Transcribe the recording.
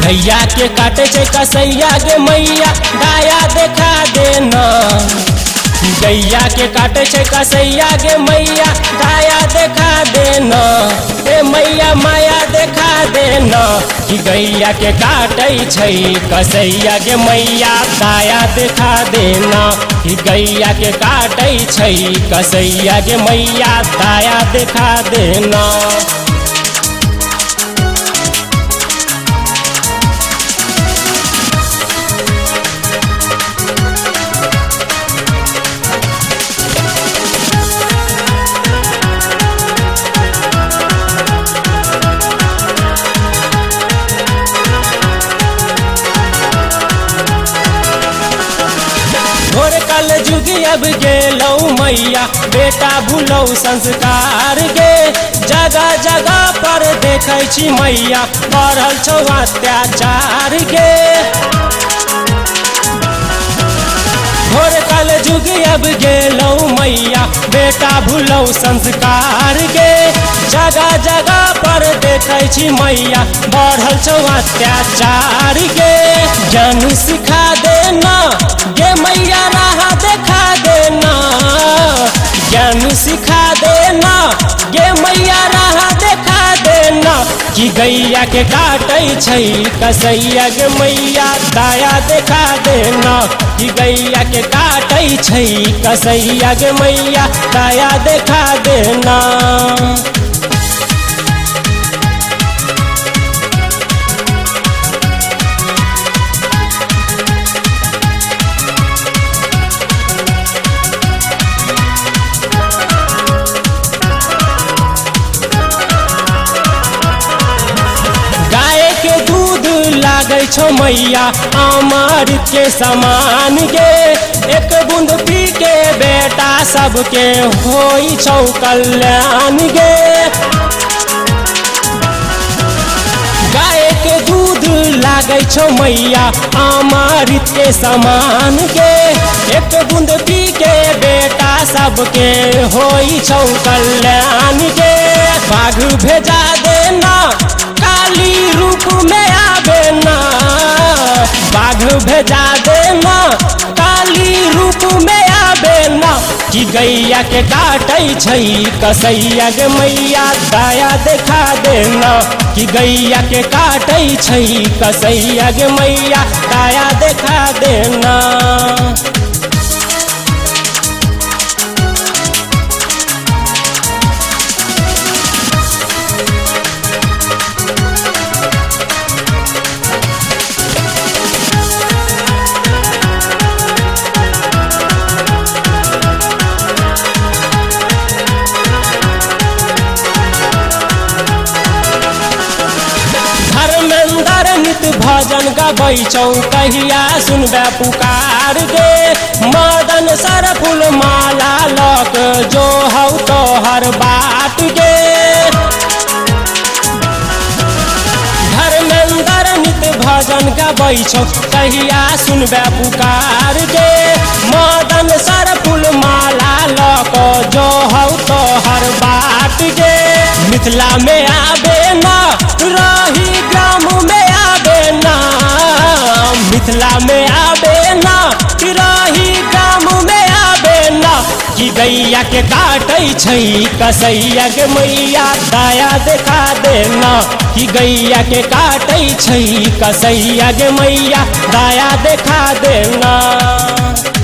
गैया के काटे छे कसैया गे मैया दाया देखा देना। गैया के काटे छे कसैया गे मैया दाया देखा देना। ए मैया माया देखा देना कि गैया के काटे छे कसैया गे मैया दाया देखा देना। कि गैया के काटे छे कसैया गे मैया दाया देखा देना। भोर कल जुग अब गेलौ मैया बेटा भूलौ संस्कार गे। जगह जगह पर देखै छी मैया बढ़ल छौ अत्याचार गे। भोर कल जुग अब गेलौ मैया बेटा भूलौ संस्कार गे। जगह जगह पर देखै छी मैया बढ़ल छौ अत्याचार गे। ज्ञान सिखा देना गे मैया राह देखा देना। ज्ञान सिखा देना गे मैया राह देखा देना। कि गैया के काटे छे कसैया गे मैया दाया देखा देना। कि गैया के काटे छे कसैया गे मैया दाया देखा देना। लागै छौ मैया अमृत के समान गे। एक बूंद पी के बेटा सबके होई छौ कल्याण गे। गाय के दूध लागै छौ मैया अमृत के समान गे। एक बूंद पी के बेटा सबके होई छौ कल्याण गे। बाघ भेजा देना काली रूप में आवे ना। बाघ भेजा देना काली रूप में आवे ना। कि गैया के काटे छे कसैया गे मैया दाया देखा देना। कि गैया के काटे छे कसैया गे मैया दाया देखा देना। भजन गबै छौ कहिया सुनबे पुकार गे। मदन सर फूल माला लक जो हौ तोहर बाट गे। धर्मेंद्र नित भजन गबै छौ कहिया सुनबे पुकार गे। मदन सर फूल माला लक जो हौ तोहर बाट गे। मिथिला में आबे ना रही ग्राम में आबे ना। मिथिला में आबे ना रही ग्राम में आबे ना। कि गैया के काटे छे कसैया गे मैया दाया देखा देना। कि गैया के काटे छे कसैया गे मैया दाया देखा देना।